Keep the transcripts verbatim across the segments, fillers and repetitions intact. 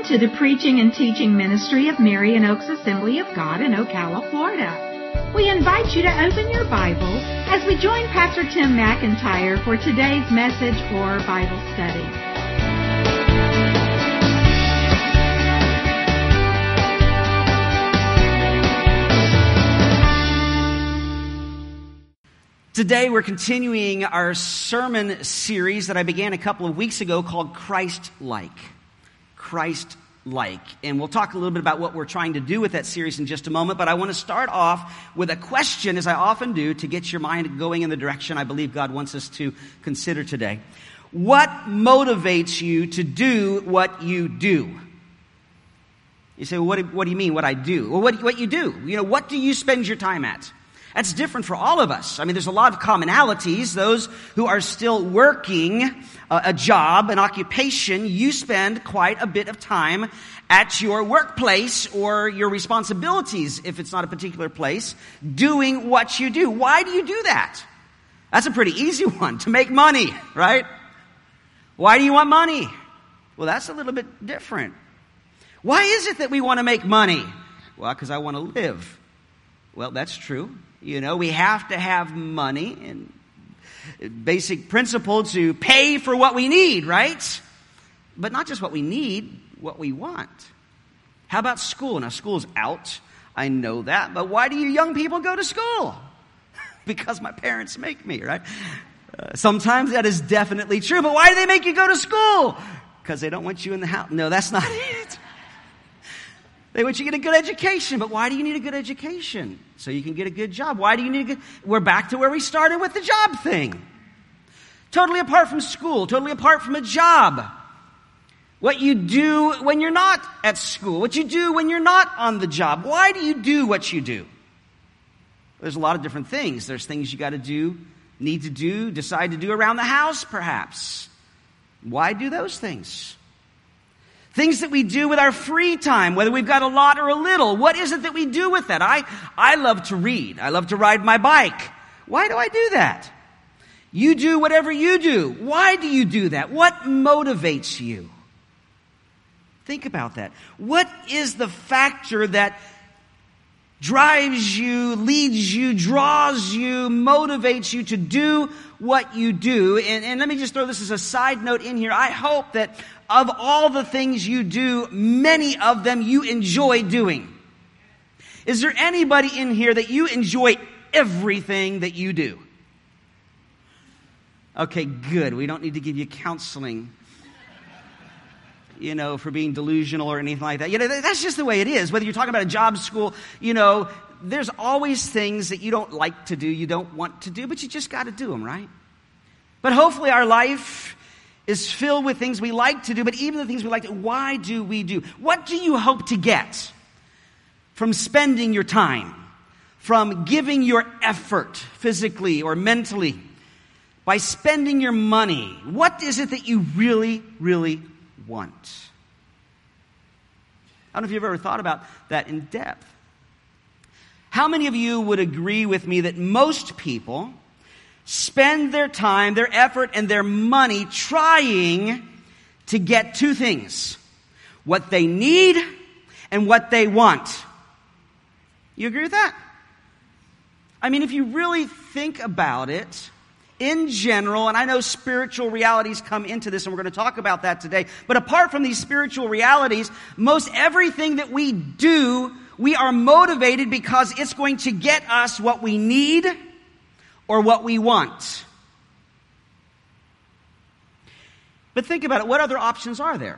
Welcome to the preaching and teaching ministry of Marion Oaks Assembly of God in Ocala, Florida. We invite you to open your Bible as we join Pastor Tim McIntyre for today's message or Bible study. Today we're continuing our sermon series that I began a couple of weeks ago called Christ-like. Christ-like. And we'll talk a little bit about what we're trying to do with that series in just a moment, but I want to start off with a question, as I often do, to get your mind going in the direction I believe God wants us to consider today. What motivates you to do what you do? You say, well, what, do, what do you mean, what I do? Well, what, what you do. You know, what do you spend your time at? That's different for all of us. I mean, there's a lot of commonalities. Those who are still working uh, a job, an occupation, you spend quite a bit of time at your workplace or your responsibilities, if it's not a particular place, doing what you do. Why do you do that? That's a pretty easy one, to make money, right? Why do you want money? Well, that's a little bit different. Why is it that we want to make money? Well, because I want to live. Well, that's true. You know, we have to have money and basic principle to pay for what we need, right? But not just what we need, what we want. How about school? Now, school's out. I know that. But why do you young people go to school? Because my parents make me, right? Uh, sometimes that is definitely true. But why do they make you go to school? Because they don't want you in the house. No, that's not it. They want you to get a good education, but why do you need a good education? So you can get a good job. Why do you need a good... We're back to where we started with the job thing. Totally apart from school, totally apart from a job. What you do when you're not at school, what you do when you're not on the job. Why do you do what you do? There's a lot of different things. There's things you got to do, need to do, decide to do around the house, perhaps. Why do those things? Things that we do with our free time, whether we've got a lot or a little. What is it that we do with that? I, I love to read. I love to ride my bike. Why do I do that? You do whatever you do. Why do you do that? What motivates you? Think about that. What is the factor that drives you, leads you, draws you, motivates you to do what you do? And, and let me just throw this as a side note in here. I hope that of all the things you do, many of them you enjoy doing. Is there anybody in here that you enjoy everything that you do? Okay, good. We don't need to give you counseling, you know, for being delusional or anything like that. You know, that's just the way it is. Whether you're talking about a job, school, you know, there's always things that you don't like to do, you don't want to do, but you just got to do them, right? But hopefully our life is filled with things we like to do, but even the things we like to do, why do we do? What do you hope to get from spending your time, from giving your effort physically or mentally, by spending your money? What is it that you really, really want? I don't know if you've ever thought about that in depth. How many of you would agree with me that most people spend their time, their effort, and their money trying to get two things: what they need and what they want? You agree with that? I mean, if you really think about it, in general, and I know spiritual realities come into this, and we're going to talk about that today, but apart from these spiritual realities, most everything that we do, we are motivated because it's going to get us what we need or what we want. But think about it. What other options are there?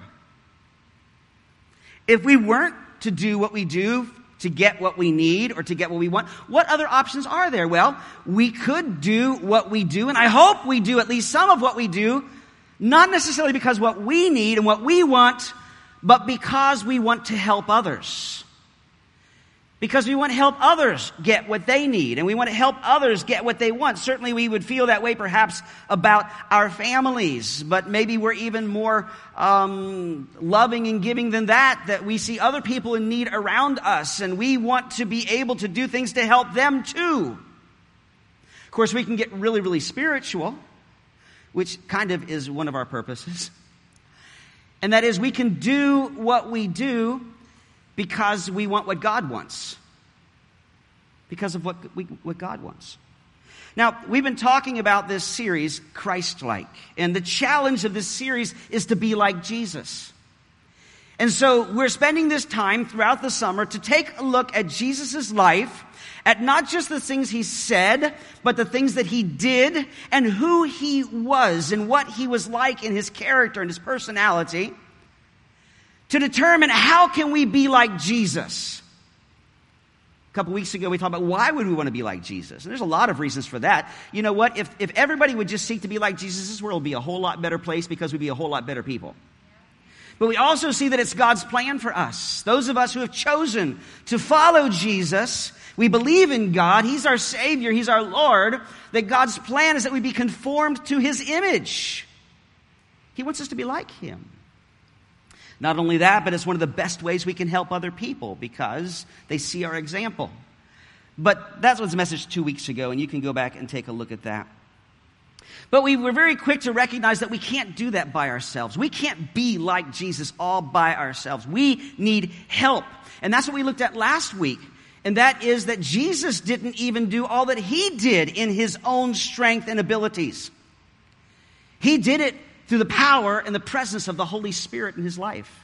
If we weren't to do what we do to get what we need or to get what we want, what other options are there? Well, we could do what we do, and I hope we do at least some of what we do, not necessarily because what we need and what we want, but because we want to help others. Because we want to help others get what they need, and we want to help others get what they want. Certainly we would feel that way perhaps about our families, but maybe we're even more um, loving and giving than that, that we see other people in need around us, and we want to be able to do things to help them too. Of course, we can get really, really spiritual, which kind of is one of our purposes. And that is, we can do what we do because we want what God wants. Because of what we, what God wants. Now, we've been talking about this series, Christ-like. And the challenge of this series is to be like Jesus. And so we're spending this time throughout the summer to take a look at Jesus' life, at not just the things he said, but the things that he did and who he was and what he was like in his character and his personality, to determine how can we be like Jesus. A couple weeks ago we talked about why would we want to be like Jesus. And there's a lot of reasons for that. You know what? If, if everybody would just seek to be like Jesus, this world would be a whole lot better place because we'd be a whole lot better people. But we also see that it's God's plan for us. Those of us who have chosen to follow Jesus, we believe in God. He's our Savior. He's our Lord. That God's plan is that we be conformed to His image. He wants us to be like Him. Not only that, but it's one of the best ways we can help other people because they see our example. But that was the message two weeks ago, and you can go back and take a look at that. But we were very quick to recognize that we can't do that by ourselves. We can't be like Jesus all by ourselves. We need help. And that's what we looked at last week. And that is that Jesus didn't even do all that He did in His own strength and abilities. He did it through the power and the presence of the Holy Spirit in His life.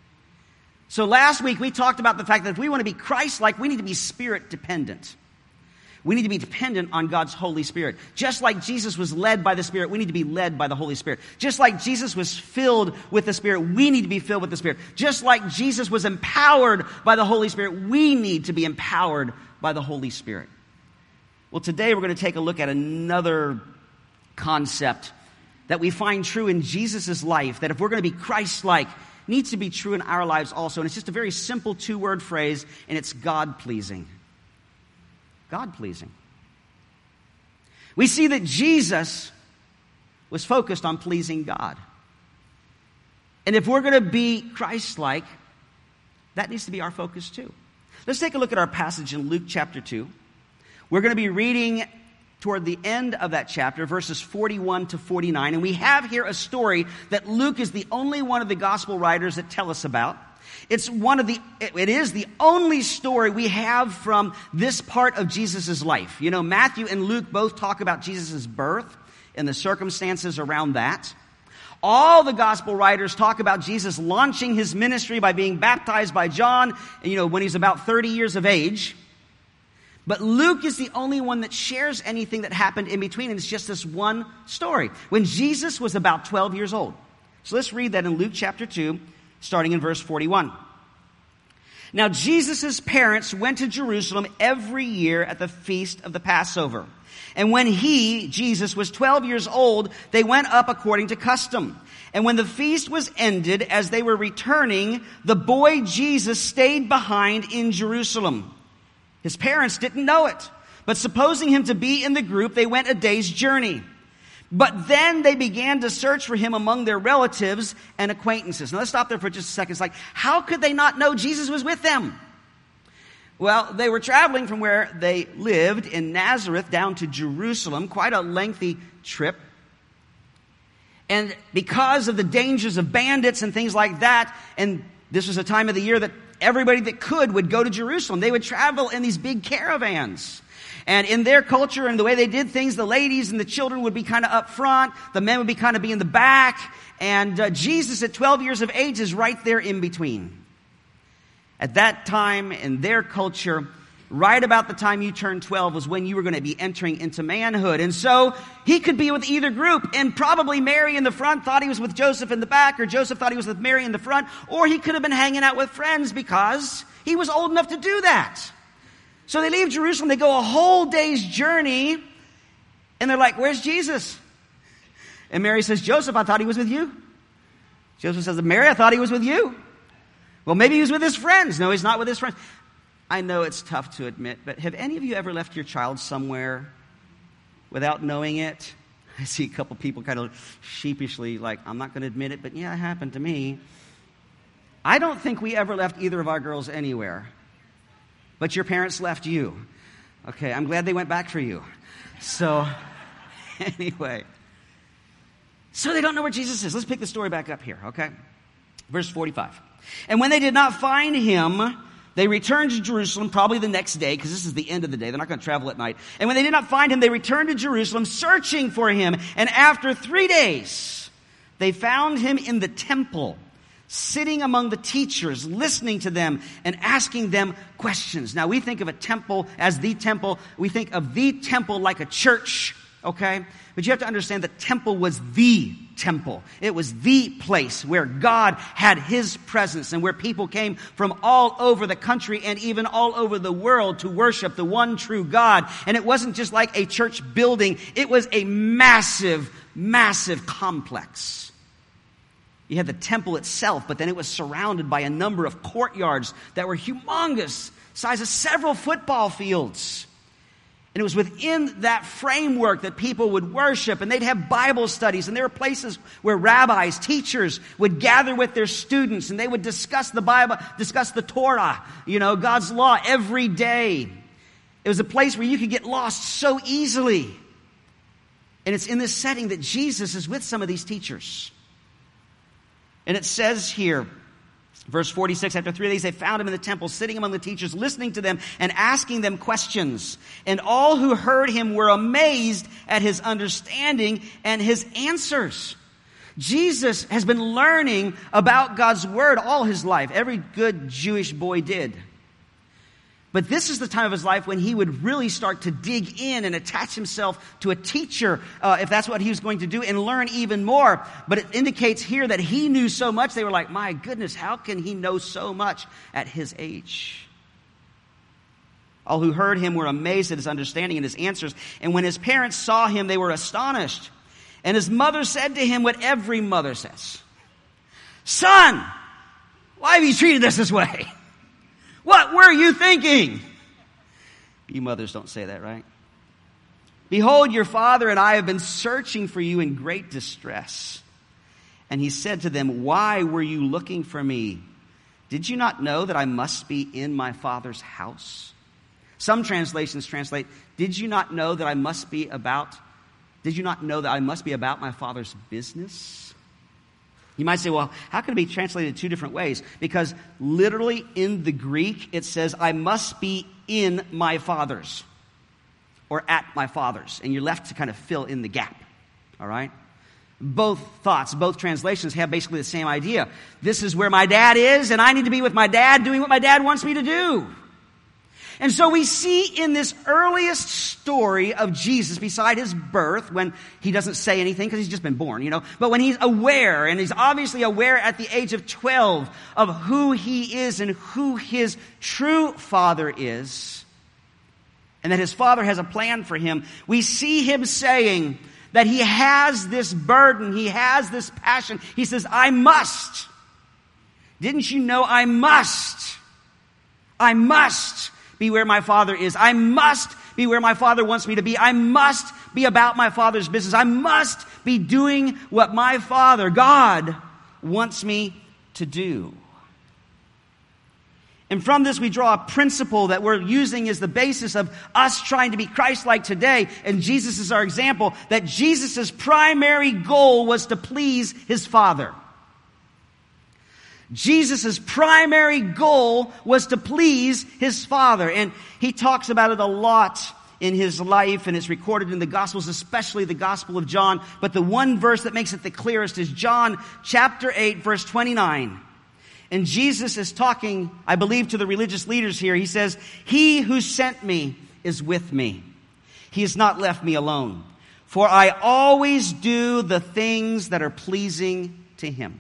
So last week we talked about the fact that if we want to be Christ-like, we need to be Spirit dependent. We need to be dependent on God's Holy Spirit. Just like Jesus was led by the Spirit, we need to be led by the Holy Spirit. Just like Jesus was filled with the Spirit, we need to be filled with the Spirit. Just like Jesus was empowered by the Holy Spirit, we need to be empowered by the Holy Spirit. Well, today we're going to take a look at another concept that we find true in Jesus' life, that if we're going to be Christ-like, needs to be true in our lives also. And it's just a very simple two-word phrase, and it's God-pleasing. God-pleasing. We see that Jesus was focused on pleasing God. And if we're going to be Christ-like, that needs to be our focus too. Let's take a look at our passage in Luke chapter two. We're going to be reading toward the end of that chapter, verses forty-one to forty-nine. And we have here a story that Luke is the only one of the gospel writers that tell us about. It's one of the, it is the only story we have from this part of Jesus' life. You know, Matthew and Luke both talk about Jesus' birth and the circumstances around that. All the gospel writers talk about Jesus launching His ministry by being baptized by John, you know, when he's about thirty years of age. But Luke is the only one that shares anything that happened in between, and it's just this one story. When Jesus was about twelve years old. So let's read that in Luke chapter two, starting in verse forty-one. Now Jesus' parents went to Jerusalem every year at the feast of the Passover. And when he, Jesus, was twelve years old, they went up according to custom. And when the feast was ended, as they were returning, the boy Jesus stayed behind in Jerusalem. His parents didn't know it, but supposing him to be in the group, they went a day's journey. But then they began to search for him among their relatives and acquaintances. Now let's stop there for just a second. It's like, how could they not know Jesus was with them? Well, they were traveling from where they lived in Nazareth down to Jerusalem, quite a lengthy trip. And because of the dangers of bandits and things like that, and this was a time of the year that everybody that could would go to Jerusalem. They would travel in these big caravans. And in their culture and the way they did things, the ladies and the children would be kind of up front. The men would be kind of be in the back. And uh, Jesus at twelve years of age is right there in between. At that time in their culture, right about the time you turned twelve was when you were going to be entering into manhood. And so he could be with either group. And probably Mary in the front thought he was with Joseph in the back, or Joseph thought he was with Mary in the front. Or he could have been hanging out with friends because he was old enough to do that. So they leave Jerusalem, they go a whole day's journey, and they're like, where's Jesus? And Mary says, Joseph, I thought he was with you. Joseph says, Mary, I thought he was with you. Well, maybe he was with his friends. No, he's not with his friends. I know it's tough to admit, but have any of you ever left your child somewhere without knowing it? I see a couple people kind of sheepishly like, I'm not going to admit it, but yeah, it happened to me. I don't think we ever left either of our girls anywhere. But your parents left you. Okay, I'm glad they went back for you. So, anyway. So they don't know where Jesus is. Let's pick the story back up here, okay? Verse forty-five. And when they did not find him, they returned to Jerusalem, probably the next day, because this is the end of the day. They're not going to travel at night. And when they did not find him, they returned to Jerusalem, searching for him. And after three days, they found him in the temple, sitting among the teachers, listening to them and asking them questions. Now, we think of a temple as the temple. We think of the temple like a church, okay? But you have to understand the temple was the temple. It was the place where God had his presence and where people came from all over the country and even all over the world to worship the one true God. And it wasn't just like a church building. It was a massive, massive complex. You had the temple itself, but then it was surrounded by a number of courtyards that were humongous, size of several football fields. And it was within that framework that people would worship, and they'd have Bible studies, and there were places where rabbis, teachers would gather with their students, and they would discuss the Bible, discuss the Torah, you know, God's law every day. It was a place where you could get lost so easily. And it's in this setting that Jesus is with some of these teachers. And it says here, verse forty-six, after three days they found him in the temple, sitting among the teachers, listening to them and asking them questions. And all who heard him were amazed at his understanding and his answers. Jesus has been learning about God's word all his life. Every good Jewish boy did. But this is the time of his life when he would really start to dig in and attach himself to a teacher, uh, if that's what he was going to do, and learn even more. But it indicates here that he knew so much. They were like, my goodness, how can he know so much at his age? All who heard him were amazed at his understanding and his answers. And when his parents saw him, they were astonished. And his mother said to him what every mother says. Son, why have you treated us this way? What were you thinking? You mothers don't say that, right? Behold, your father and I have been searching for you in great distress. And he said to them, why were you looking for me? Did you not know that I must be in my father's house? Some translations translate, did you not know that I must be about, did you not know that I must be about my father's business? You might say, well, how can it be translated two different ways? Because literally in the Greek, it says, I must be in my father's or at my father's. And you're left to kind of fill in the gap. All right? Both thoughts, both translations have basically the same idea. This is where my dad is, and I need to be with my dad doing what my dad wants me to do. And so we see in this earliest story of Jesus, beside his birth, when he doesn't say anything because he's just been born, you know, but when he's aware, and he's obviously aware at the age of twelve of who he is and who his true father is, and that his father has a plan for him, we see him saying that he has this burden, he has this passion. He says, I must. Didn't you know I must? I must be where my father is. I must be where my father wants me to be. I must be about my father's business. I must be doing what my father, God, wants me to do. And from this we draw a principle that we're using as the basis of us trying to be Christ-like today. And Jesus is our example, that Jesus' primary goal was to please his Father. Jesus' primary goal was to please his Father. And he talks about it a lot in his life, and it's recorded in the Gospels, especially the Gospel of John. But the one verse that makes it the clearest is John chapter eight, verse twenty-nine. And Jesus is talking, I believe, to the religious leaders here. He says, he who sent me is with me. He has not left me alone, for I always do the things that are pleasing to him.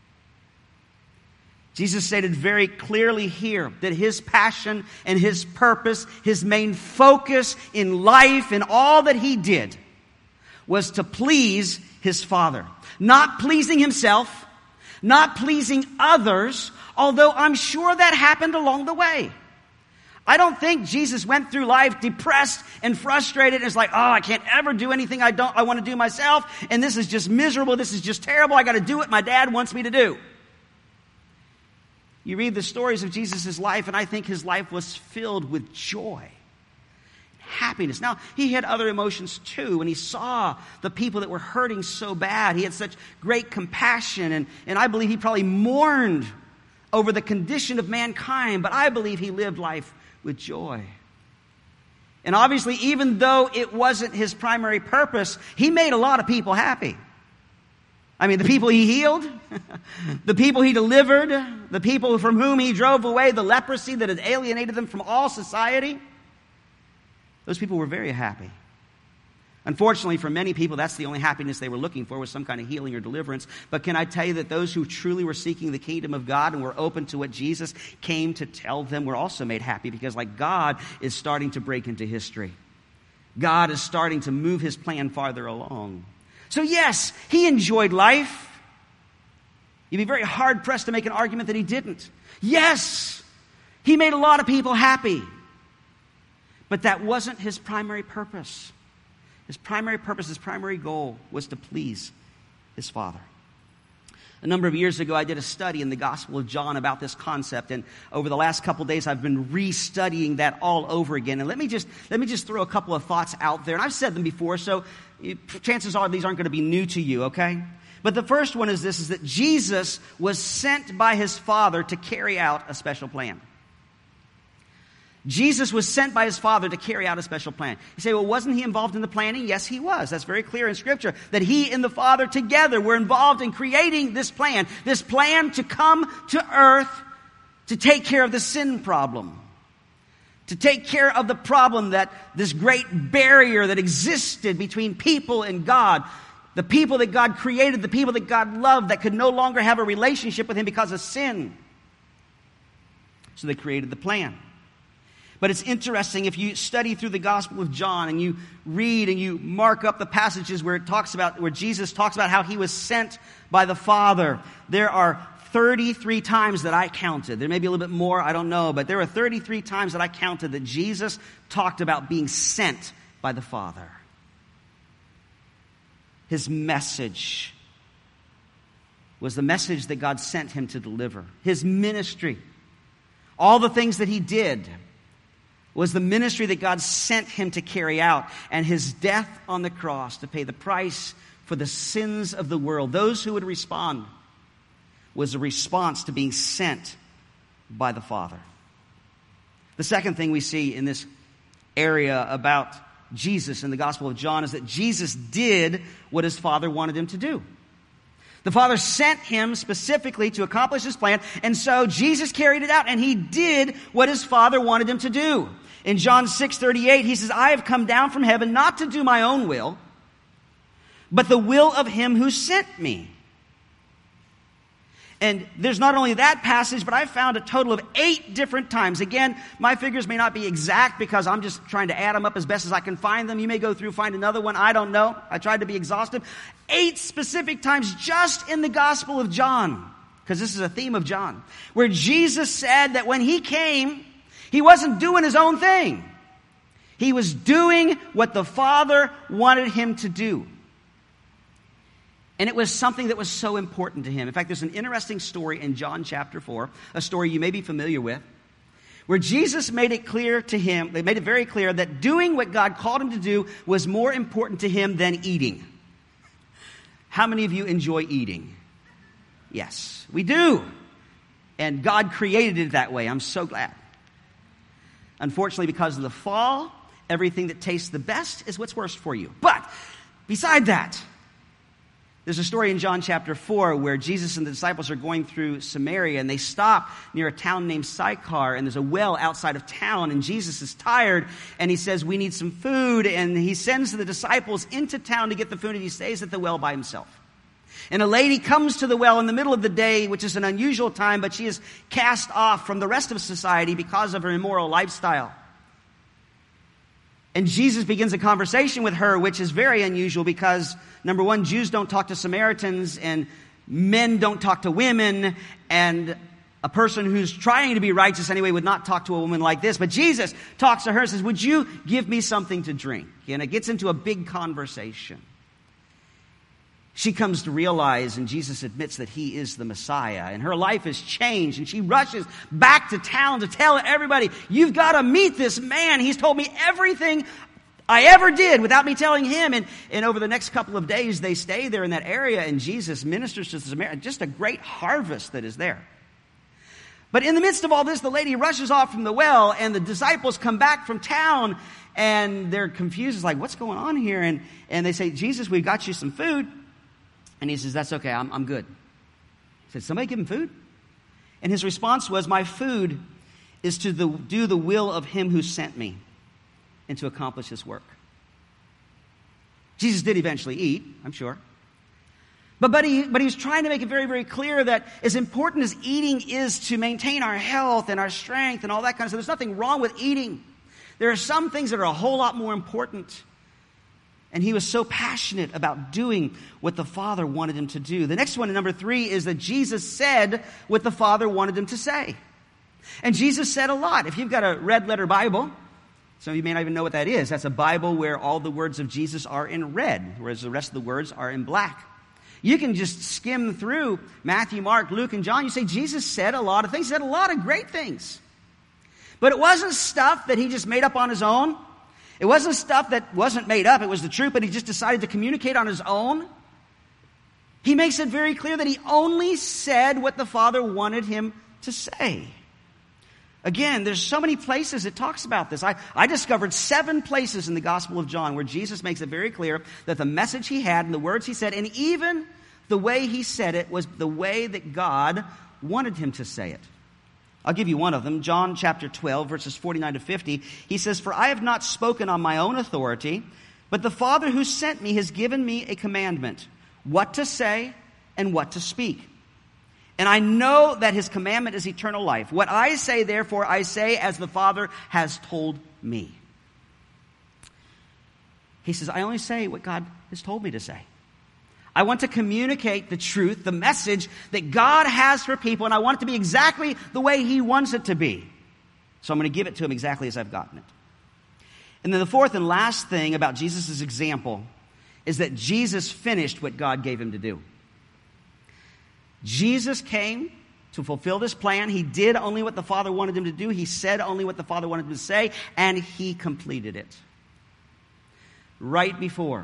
Jesus stated very clearly here that his passion and his purpose, his main focus in life and all that he did was to please his Father. Not pleasing himself, not pleasing others, although I'm sure that happened along the way. I don't think Jesus went through life depressed and frustrated. It's like, oh, I can't ever do anything I don't, I want to do myself, and this is just miserable, this is just terrible, I got to do what my dad wants me to do. You read the stories of Jesus' life, and I think his life was filled with joy, happiness. Now, he had other emotions too. When he saw the people that were hurting so bad, he had such great compassion. And, and I believe he probably mourned over the condition of mankind. But I believe he lived life with joy. And obviously, even though it wasn't his primary purpose, he made a lot of people happy. I mean, the people he healed, the people he delivered, the people from whom he drove away the leprosy that had alienated them from all society. Those people were very happy. Unfortunately, for many people, that's the only happiness they were looking for, was some kind of healing or deliverance. But can I tell you that those who truly were seeking the kingdom of God and were open to what Jesus came to tell them were also made happy, because like God is starting to break into history. God is starting to move his plan farther along. So yes, he enjoyed life. You'd be very hard-pressed to make an argument that he didn't. Yes, he made a lot of people happy. But that wasn't his primary purpose. His primary purpose, his primary goal was to please his Father. A number of years ago, I did a study in the Gospel of John about this concept, and over the last couple of days, I've been re-studying that all over again. And let me just let me just throw a couple of thoughts out there, and I've said them before, so chances are these aren't going to be new to you, okay? But the first one is this, is that Jesus was sent by his Father to carry out a special plan. Jesus was sent by his Father to carry out a special plan. You say, well, wasn't he involved in the planning? Yes, he was. That's very clear in Scripture, that he and the Father together were involved in creating this plan, this plan to come to earth to take care of the sin problem, to take care of the problem that this great barrier that existed between people and God, the people that God created, the people that God loved, that could no longer have a relationship with him because of sin. So they created the plan. But it's interesting, if you study through the Gospel of John and you read and you mark up the passages where it talks about, where Jesus talks about how he was sent by the Father, there are thirty-three times that I counted. There may be a little bit more, I don't know, but there were thirty-three times that I counted that Jesus talked about being sent by the Father. His message was the message that God sent him to deliver. His ministry, all the things that he did, was the ministry that God sent him to carry out, and his death on the cross to pay the price for the sins of the world. Those who would respond was a response to being sent by the Father. The second thing we see in this area about Jesus in the Gospel of John is that Jesus did what his Father wanted him to do. The Father sent him specifically to accomplish his plan, and so Jesus carried it out, and he did what his Father wanted him to do. In John six thirty-eight, he says, I have come down from heaven not to do my own will, but the will of him who sent me. And there's not only that passage, but I found a total of eight different times. Again, my figures may not be exact because I'm just trying to add them up as best as I can find them. You may go through, find another one. I don't know. I tried to be exhaustive. Eight specific times just in the Gospel of John, because this is a theme of John, where Jesus said that when he came, he wasn't doing his own thing. He was doing what the Father wanted him to do. And it was something that was so important to him. In fact, there's an interesting story in John chapter four, a story you may be familiar with, where Jesus made it clear to him, they made it very clear that doing what God called him to do was more important to him than eating. How many of you enjoy eating? Yes, we do. And God created it that way. I'm so glad. Unfortunately, because of the fall, everything that tastes the best is what's worst for you. But beside that, there's a story in John chapter four where Jesus and the disciples are going through Samaria, and they stop near a town named Sychar, and there's a well outside of town, and Jesus is tired, and he says, we need some food, and he sends the disciples into town to get the food, and he stays at the well by himself. And a lady comes to the well in the middle of the day, which is an unusual time, but she is cast off from the rest of society because of her immoral lifestyle. And Jesus begins a conversation with her, which is very unusual because, number one, Jews don't talk to Samaritans, and men don't talk to women, and a person who's trying to be righteous anyway would not talk to a woman like this. But Jesus talks to her and says, would you give me something to drink? And it gets into a big conversation. she comes to realize, and Jesus admits that he is the Messiah, and her life has changed, and she rushes back to town to tell everybody, you've got to meet this man. He's told me everything I ever did without me telling him. And, and over the next couple of days, they stay there in that area, and Jesus ministers to the Samaritan. Just a great harvest that is there. But in the midst of all this, the lady rushes off from the well, and the disciples come back from town, and they're confused. It's like, what's going on here? And, and they say, Jesus, we've got you some food. And he says, that's okay, I'm, I'm good. He said, somebody give him food? And his response was, my food is to the, do the will of him who sent me and to accomplish his work. Jesus did eventually eat, I'm sure. But, but, he, but he was trying to make it very, very clear that as important as eating is to maintain our health and our strength and all that kind of stuff, there's nothing wrong with eating. There are some things that are a whole lot more important. And he was so passionate about doing what the Father wanted him to do. The next one, number three, is that Jesus said what the Father wanted him to say. And Jesus said a lot. If you've got a red letter Bible, some of you may not even know what that is. That's a Bible where all the words of Jesus are in red, whereas the rest of the words are in black. You can just skim through Matthew, Mark, Luke, and John. You say Jesus said a lot of things. He said a lot of great things. But it wasn't stuff that he just made up on his own. It wasn't stuff that wasn't made up. It was the truth, but he just decided to communicate on his own. He makes it very clear that he only said what the Father wanted him to say. Again, there's so many places it talks about this. I, I discovered seven places in the Gospel of John where Jesus makes it very clear that the message he had and the words he said, and even the way he said it, was the way that God wanted him to say it. I'll give you one of them. John chapter twelve, verses forty-nine to fifty. He says, for I have not spoken on my own authority, but the Father who sent me has given me a commandment, what to say and what to speak. And I know that his commandment is eternal life. What I say, therefore, I say as the Father has told me. He says, I only say what God has told me to say. I want to communicate the truth, the message that God has for people, and I want it to be exactly the way he wants it to be. So I'm going to give it to him exactly as I've gotten it. And then the fourth and last thing about Jesus' example is that Jesus finished what God gave him to do. Jesus came to fulfill this plan. He did only what the Father wanted him to do. He said only what the Father wanted him to say, and he completed it. Right before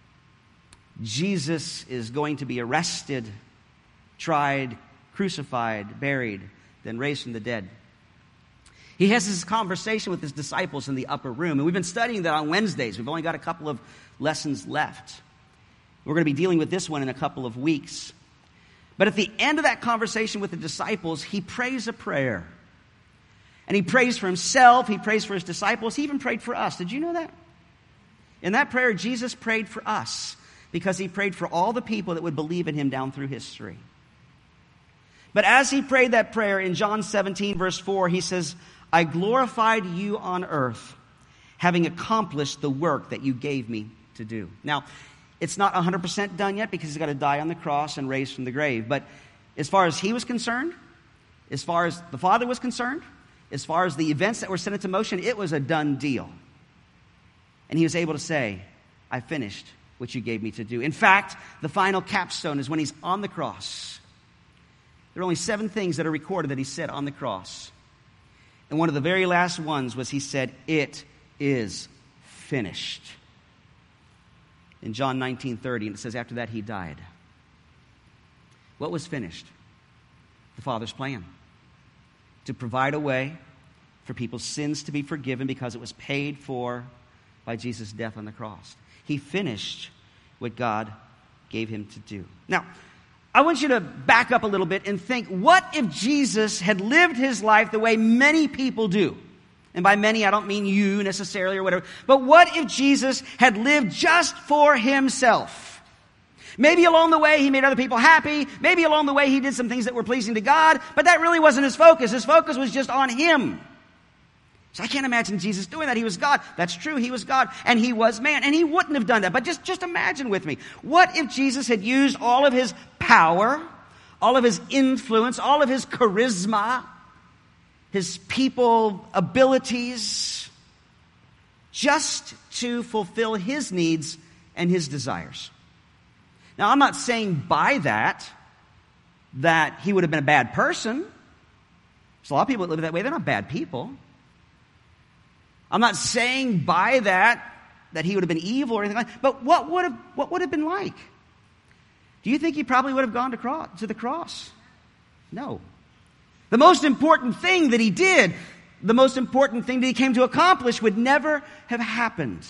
Jesus is going to be arrested, tried, crucified, buried, then raised from the dead, he has this conversation with his disciples in the upper room. And we've been studying that on Wednesdays. We've only got a couple of lessons left. We're going to be dealing with this one in a couple of weeks. But at the end of that conversation with the disciples, he prays a prayer. And he prays for himself. He prays for his disciples. He even prayed for us. Did you know that? In that prayer, Jesus prayed for us because he prayed for all the people that would believe in him down through history. But as he prayed that prayer in John seventeen, verse four, he says, I glorified you on earth, having accomplished the work that you gave me to do. Now, it's not one hundred percent done yet because he's got to die on the cross and raise from the grave. But as far as he was concerned, as far as the Father was concerned, as far as the events that were set into motion, it was a done deal. And he was able to say, I finished what you gave me to do. In fact, the final capstone is when he's on the cross. There are only seven things that are recorded that he said on the cross. And one of the very last ones was he said, it is finished. In John nineteen thirty, and it says after that he died. What was finished? The Father's plan. To provide a way for people's sins to be forgiven because it was paid for by Jesus' death on the cross. He finished what God gave him to do. Now, I want you to back up a little bit and think, what if Jesus had lived his life the way many people do? And by many, I don't mean you necessarily or whatever. But what if Jesus had lived just for himself? Maybe along the way he made other people happy. Maybe along the way he did some things that were pleasing to God. But that really wasn't his focus. His focus was just on him. So I can't imagine Jesus doing that. He was God. That's true. He was God. And he was man. And he wouldn't have done that. But just, just imagine with me. What if Jesus had used all of his power, all of his influence, all of his charisma, his people abilities, just to fulfill his needs and his desires? Now, I'm not saying by that that he would have been a bad person. There's a lot of people that live that way. They're not bad people. I'm not saying by that that he would have been evil or anything like that. But what would have, what would have been like? Do you think he probably would have gone to, cross, to the cross? No. The most important thing that he did, the most important thing that he came to accomplish would never have happened.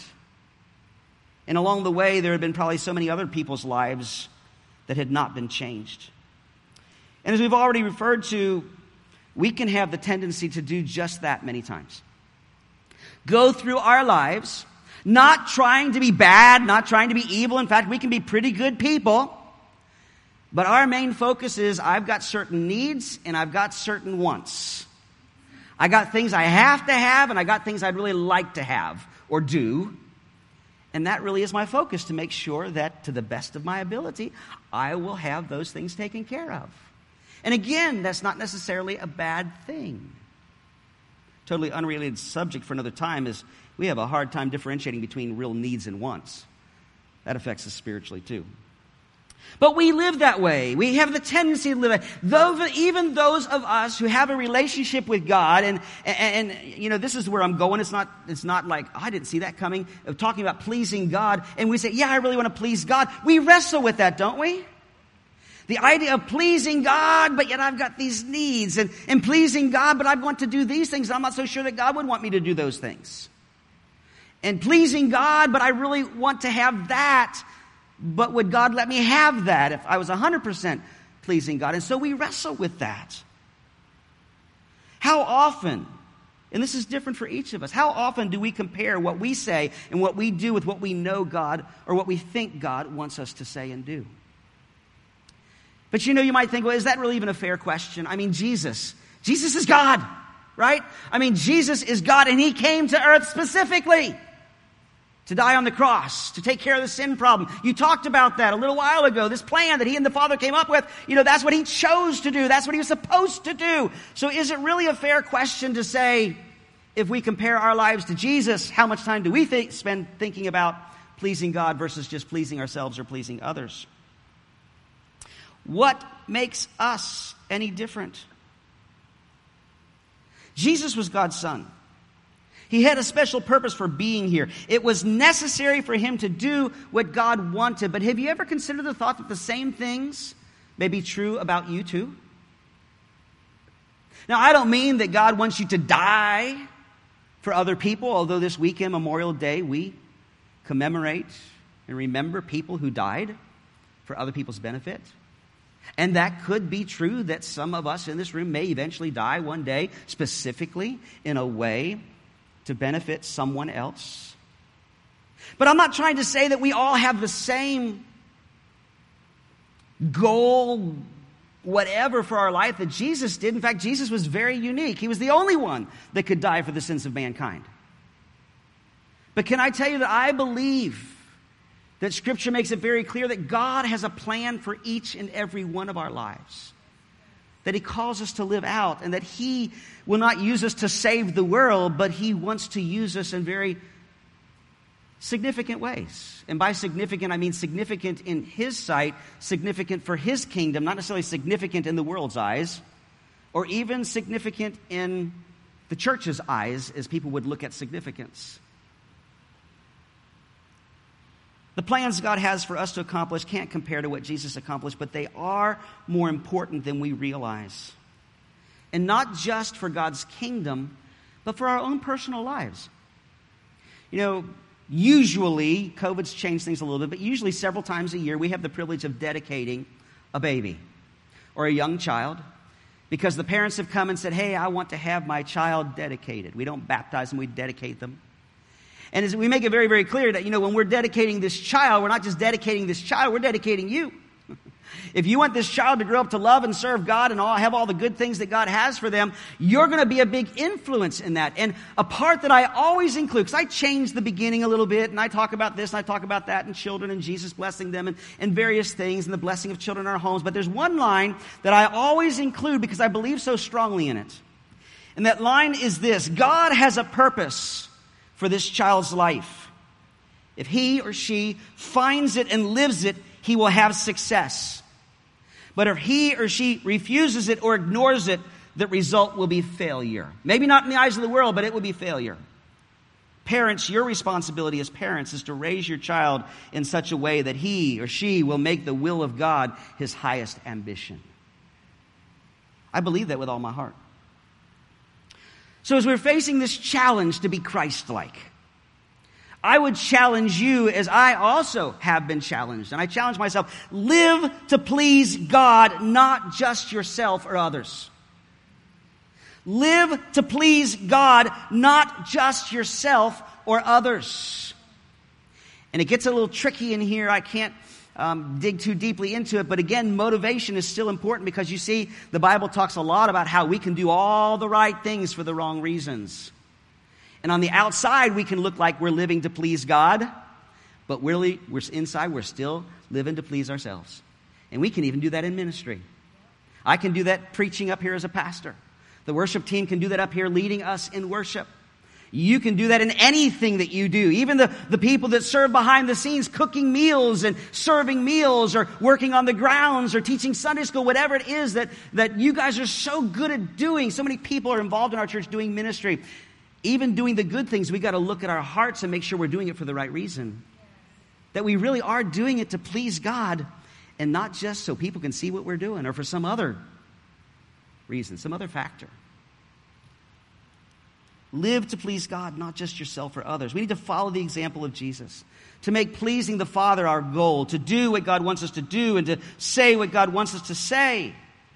And along the way, there had been probably so many other people's lives that had not been changed. And as we've already referred to, we can have the tendency to do just that many times. Go through our lives, not trying to be bad, not trying to be evil. In fact, we can be pretty good people. But our main focus is, I've got certain needs and I've got certain wants. I got things I have to have and I got things I'd really like to have or do. And that really is my focus, to make sure that to the best of my ability, I will have those things taken care of. And again, that's not necessarily a bad thing. Totally unrelated subject for another time is we have a hard time differentiating between real needs and wants. That affects us spiritually too. But we live that way. We have the tendency to live that way. Though, even those of us who have a relationship with God, and, and, and, you know, this is where I'm going. It's not, it's not like, oh, I didn't see that coming, of talking about pleasing God. And we say, yeah, I really want to please God. We wrestle with that, don't we? The idea of pleasing God, but yet I've got these needs. And, and pleasing God, but I want to do these things. I'm not so sure that God would want me to do those things. And pleasing God, but I really want to have that. But would God let me have that if I was one hundred percent pleasing God? And so we wrestle with that. How often, and this is different for each of us, how often do we compare what we say and what we do with what we know God or what we think God wants us to say and do? But you know, you might think, well, is that really even a fair question? I mean, Jesus. Jesus is God, right? I mean, Jesus is God, and he came to earth specifically to die on the cross, to take care of the sin problem. You talked about that a little while ago. This plan that he and the Father came up with, you know, that's what he chose to do. That's what he was supposed to do. So is it really a fair question to say, if we compare our lives to Jesus, how much time do we think, spend thinking about pleasing God versus just pleasing ourselves or pleasing others? What makes us any different? Jesus was God's Son. He had a special purpose for being here. It was necessary for him to do what God wanted. But have you ever considered the thought that the same things may be true about you too? Now, I don't mean that God wants you to die for other people, although this weekend, Memorial Day, we commemorate and remember people who died for other people's benefit. And that could be true, that some of us in this room may eventually die one day, specifically in a way to benefit someone else. But I'm not trying to say that we all have the same goal, whatever, for our life that Jesus did. In fact, Jesus was very unique. He was the only one that could die for the sins of mankind. But can I tell you that I believe that Scripture makes it very clear that God has a plan for each and every one of our lives, that he calls us to live out, and that he will not use us to save the world, but he wants to use us in very significant ways. And by significant, I mean significant in his sight, significant for his kingdom, not necessarily significant in the world's eyes, or even significant in the church's eyes as people would look at significance. The plans God has for us to accomplish can't compare to what Jesus accomplished, but they are more important than we realize. And not just for God's kingdom, but for our own personal lives. You know, usually, COVID's changed things a little bit, but usually several times a year we have the privilege of dedicating a baby or a young child, because the parents have come and said, hey, I want to have my child dedicated. We don't baptize them, we dedicate them. And as we make it very, very clear that, you know, when we're dedicating this child, we're not just dedicating this child, we're dedicating you. If you want this child to grow up to love and serve God and all, have all the good things that God has for them, you're going to be a big influence in that. And a part that I always include, because I change the beginning a little bit, and I talk about this and I talk about that, and children and Jesus blessing them, and, and various things, and the blessing of children in our homes. But there's one line that I always include because I believe so strongly in it. And that line is this: God has a purpose for this child's life. If he or she finds it and lives it, he will have success. But if he or she refuses it or ignores it, the result will be failure. Maybe not in the eyes of the world, but it will be failure. Parents, your responsibility as parents is to raise your child in such a way that he or she will make the will of God his highest ambition. I believe that with all my heart. So as we're facing this challenge to be Christ-like, I would challenge you, as I also have been challenged, and I challenge myself, live to please God, not just yourself or others. Live to please God, not just yourself or others. And it gets a little tricky in here. I can't um, dig too deeply into it. But again, motivation is still important because you see, the Bible talks a lot about how we can do all the right things for the wrong reasons. And on the outside, we can look like we're living to please God. But really, we're inside, we're still living to please ourselves. And we can even do that in ministry. I can do that preaching up here as a pastor. The worship team can do that up here leading us in worship. You can do that in anything that you do. Even the, the people that serve behind the scenes, cooking meals and serving meals or working on the grounds or teaching Sunday school, whatever it is that, that you guys are so good at doing. So many people are involved in our church doing ministry. Even doing the good things, we got to look at our hearts and make sure we're doing it for the right reason. That we really are doing it to please God and not just so people can see what we're doing or for some other reason, some other factor. Live to please God, not just yourself or others. We need to follow the example of Jesus. To make pleasing the Father our goal. To do what God wants us to do and to say what God wants us to say.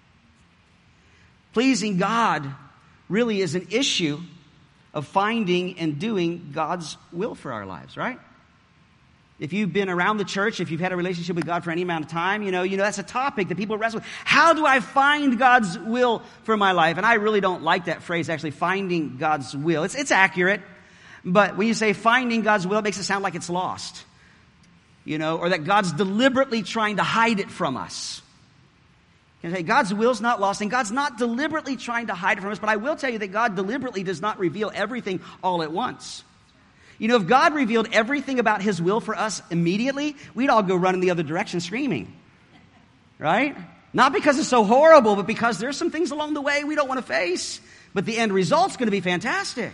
Pleasing God really is an issue of finding and doing God's will for our lives, right? If you've been around the church, if you've had a relationship with God for any amount of time, you know, you know that's a topic that people wrestle with. How do I find God's will for my life? And I really don't like that phrase, actually, finding God's will. It's, it's accurate, but when you say finding God's will, it makes it sound like it's lost, you know, or that God's deliberately trying to hide it from us. You can say God's will's not lost, and God's not deliberately trying to hide it from us, but I will tell you that God deliberately does not reveal everything all at once. You know, if God revealed everything about His will for us immediately, we'd all go running the other direction screaming. Right? Not because it's so horrible, but because there's some things along the way we don't want to face. But the end result's going to be fantastic.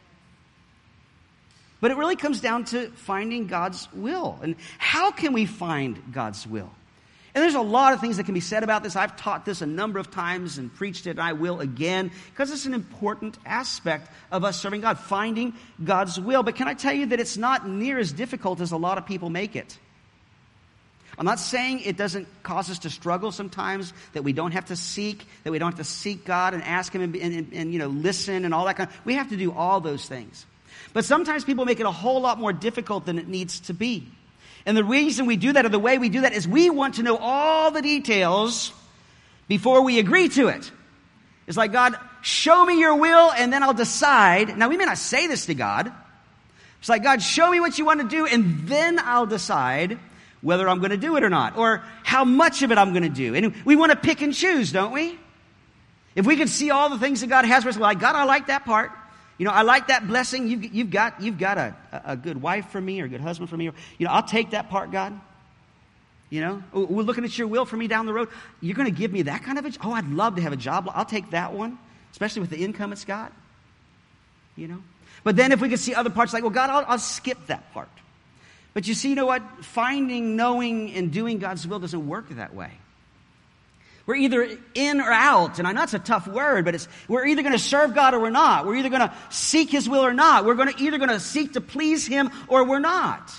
But it really comes down to finding God's will. And how can we find God's will? And there's a lot of things that can be said about this. I've taught this a number of times and preached it, and I will again, because it's an important aspect of us serving God, finding God's will. But can I tell you that it's not near as difficult as a lot of people make it? I'm not saying it doesn't cause us to struggle sometimes, that we don't have to seek, that we don't have to seek God and ask Him and, and, and you know, listen and all that kind of, we have to do all those things. But sometimes people make it a whole lot more difficult than it needs to be. And the reason we do that, or the way we do that, is we want to know all the details before we agree to it. It's like, God, show me your will, and then I'll decide. Now, we may not say this to God. It's like, God, show me what you want to do, and then I'll decide whether I'm going to do it or not, or how much of it I'm going to do. And we want to pick and choose, don't we? If we could see all the things that God has for us, we're like, God, I like that part. You know, I like that blessing. You've, you've got, you've got a, a good wife for me or a good husband for me. Or, you know, I'll take that part, God. You know, we're looking at your will for me down the road. You're going to give me that kind of a job? Oh, I'd love to have a job. I'll take that one, especially with the income it's got. You know, but then if we could see other parts, like, well, God, I'll, I'll skip that part. But you see, you know what? Finding, knowing, and doing God's will doesn't work that way. We're either in or out, and I know it's a tough word, but it's we're either going to serve God or we're not. We're either going to seek His will or not. We're going to either going to seek to please Him or we're not.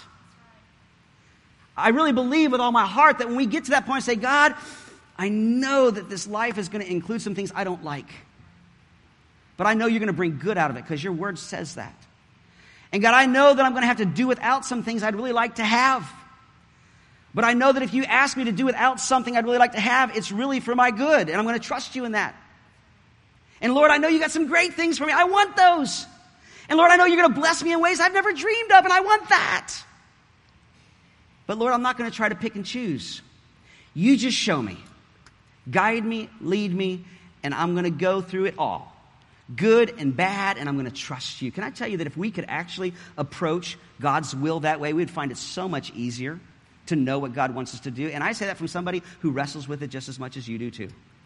I really believe with all my heart that when we get to that point and say, God, I know that this life is going to include some things I don't like, but I know you're going to bring good out of it because your word says that. And God, I know that I'm going to have to do without some things I'd really like to have. But I know that if you ask me to do without something I'd really like to have, it's really for my good. And I'm going to trust you in that. And Lord, I know you got some great things for me. I want those. And Lord, I know you're going to bless me in ways I've never dreamed of, and I want that. But Lord, I'm not going to try to pick and choose. You just show me. Guide me, lead me, and I'm going to go through it all. good and bad, and I'm going to trust you. Can I tell you that if we could actually approach God's will that way, we'd find it so much easier to know what God wants us to do. And I say that from somebody who wrestles with it just as much as you do too.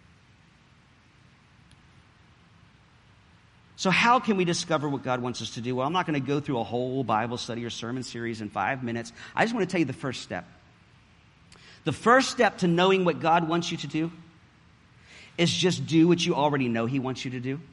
So how can we discover what God wants us to do? Well, I'm not going to go through a whole Bible study or sermon series in five minutes. I just want to tell you the first step. The first step to knowing what God wants you to do is just do what you already know He wants you to do.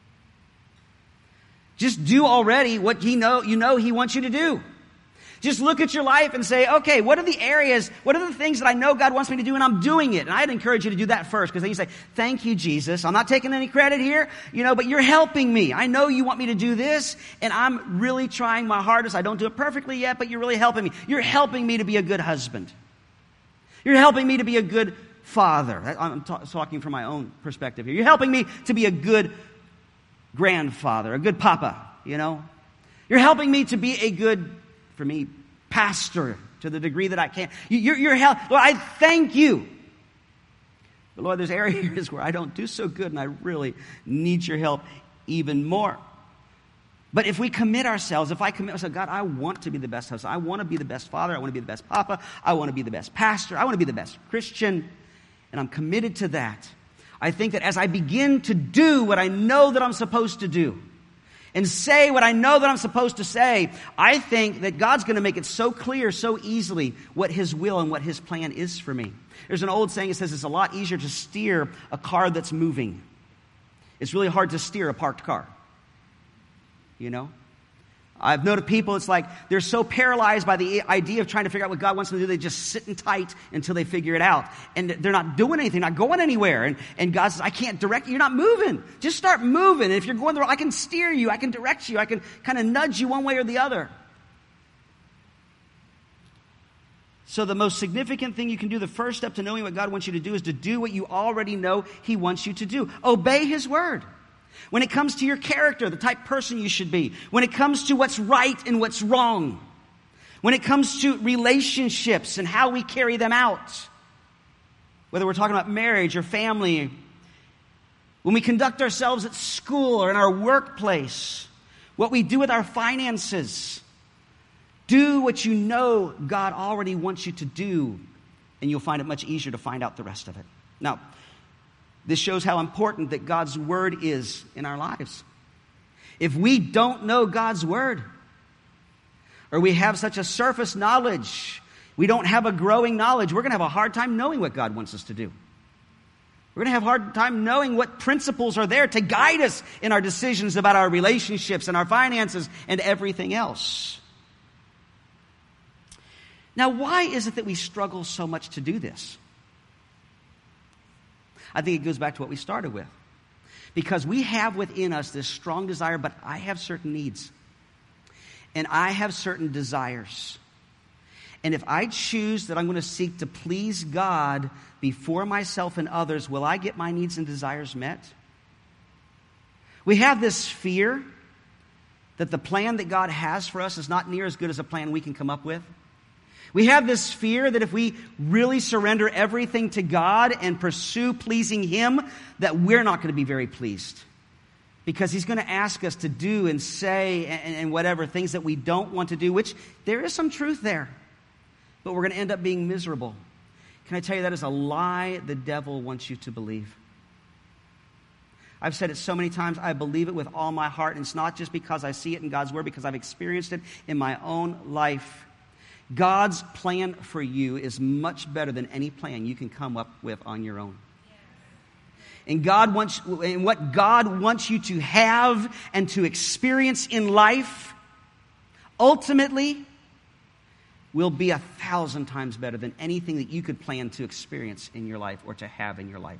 Just do already what he know, you know He wants you to do. Just look at your life and say, okay, what are the areas, what are the things that I know God wants me to do and I'm doing it? And I'd encourage you to do that first, because then you say, thank you, Jesus. I'm not taking any credit here, you know, but you're helping me. I know you want me to do this, and I'm really trying my hardest. I don't do it perfectly yet, but you're really helping me. You're helping me to be a good husband. You're helping me to be a good father. I'm ta- talking from my own perspective here. You're helping me to be a good grandfather, a good papa, you know. You're helping me to be a good, for me, pastor to the degree that I can. You're, you're help. Lord, I thank you. But Lord, there's areas where I don't do so good, and I really need your help even more. But if we commit ourselves, if I commit myself, God, I want to be the best husband. I want to be the best father. I want to be the best papa. I want to be the best pastor. I want to be the best Christian. And I'm committed to that. I think that as I begin to do what I know that I'm supposed to do, and say what I know that I'm supposed to say, I think that God's going to make it so clear, so easily, what His will and what His plan is for me. There's an old saying that says it's a lot easier to steer a car that's moving. It's really hard to steer a parked car. You know? I've noted people, it's like they're so paralyzed by the idea of trying to figure out what God wants them to do, they just sit tight until they figure it out. And they're not doing anything, not going anywhere. And, and God says, I can't direct you. You're not moving. Just start moving. And if you're going the wrong, I can steer you. I can direct you. I can kind of nudge you one way or the other. So the most significant thing you can do, the first step to knowing what God wants you to do, is to do what you already know He wants you to do. Obey His word. When it comes to your character, the type of person you should be. When it comes to what's right and what's wrong. When it comes to relationships and how we carry them out. Whether we're talking about marriage or family. When we conduct ourselves at school or in our workplace. What we do with our finances. Do what you know God already wants you to do. And you'll find it much easier to find out the rest of it. Now, this shows how important that God's Word is in our lives. If we don't know God's Word, or we have such a surface knowledge, we don't have a growing knowledge, we're going to have a hard time knowing what God wants us to do. We're going to have a hard time knowing what principles are there to guide us in our decisions about our relationships and our finances and everything else. Now, why is it that we struggle so much to do this? I think it goes back to what we started with. Because we have within us this strong desire, but I have certain needs. And I have certain desires. And if I choose that I'm going to seek to please God before myself and others, will I get my needs and desires met? We have this fear that the plan that God has for us is not near as good as a plan we can come up with. We have this fear that if we really surrender everything to God and pursue pleasing Him, that we're not going to be very pleased. Because He's going to ask us to do and say and, and whatever, things that we don't want to do, which there is some truth there. But we're going to end up being miserable. Can I tell you that is a lie the devil wants you to believe? I've said it so many times, I believe it with all my heart. And it's not just because I see it in God's Word, because I've experienced it in my own life. God's plan for you is much better than any plan you can come up with on your own. And God wants, and what God wants you to have and to experience in life, ultimately, will be a thousand times better than anything that you could plan to experience in your life or to have in your life.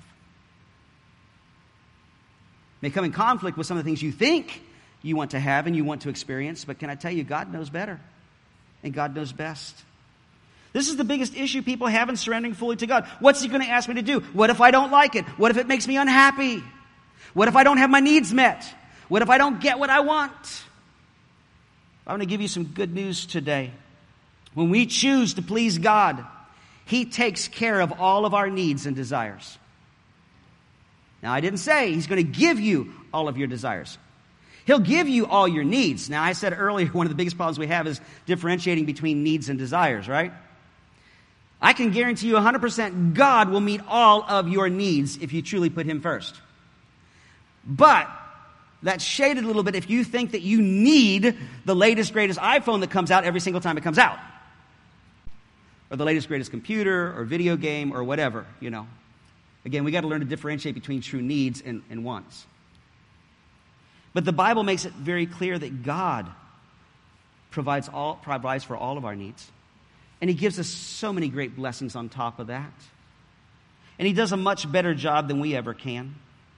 It may come in conflict with some of the things you think you want to have and you want to experience, but can I tell you, God knows better. And God knows best. This is the biggest issue people have in surrendering fully to God. What's He going to ask me to do? What if I don't like it? What if it makes me unhappy? What if I don't have my needs met? What if I don't get what I want? I'm going to give you some good news today. When we choose to please God, He takes care of all of our needs and desires. Now, I didn't say He's going to give you all of your desires. He'll give you all your needs. Now, I said earlier, one of the biggest problems we have is differentiating between needs and desires, right? I can guarantee you one hundred percent God will meet all of your needs if you truly put Him first. But that's shaded a little bit if you think that you need the latest, greatest iPhone that comes out every single time it comes out. Or the latest, greatest computer or video game or whatever, you know. Again, we got to learn to differentiate between true needs and, and wants. But the Bible makes it very clear that God provides all provides for all of our needs. And He gives us so many great blessings on top of that. And He does a much better job than we ever can.